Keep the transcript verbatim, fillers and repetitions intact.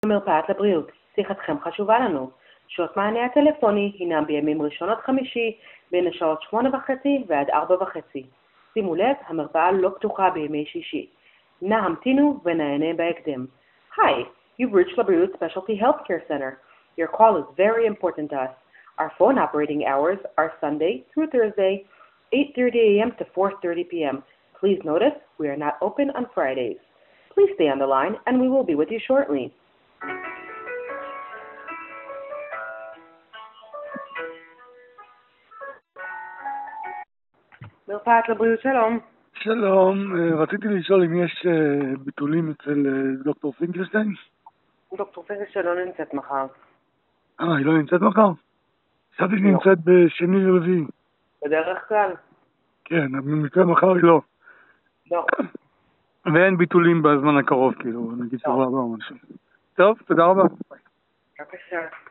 מרפאת לבריאות, שיחתכם חשובה לנו. שעות מענה הטלפוני הינם בימים ראשון עד חמישי בין השעות שמונה וחצי ועד ארבע וחצי. שימו לב, המרפאה לא פתוחה בימי שישי. נא המתינו ונענה בהקדם. Hi, you've reached Labריאות Specialty Healthcare Center. Your call is very important to us. Our phone operating hours are Sunday through Thursday, eight thirty a m to four thirty p m Please notice, we are not open on Fridays. Please stay on the line and we will be with you shortly. מרפאת לבריאות, שלום. שלום, רציתי לשאול אם יש ביטולים אצל דוקטור פינקלשטיין? דוקטור פינקלשטיין לא נמצאת מחר. אה, היא לא נמצאת מחר? חשבתי שהיא נמצאת בשני ורביעי. בדרך כלל? כן, במקרה מחר היא לא. לא. ואין ביטולים בזמן הקרוב, כאילו, נגיד שבוע הבא או משהו. טוב, תודה רבה. בבקשה.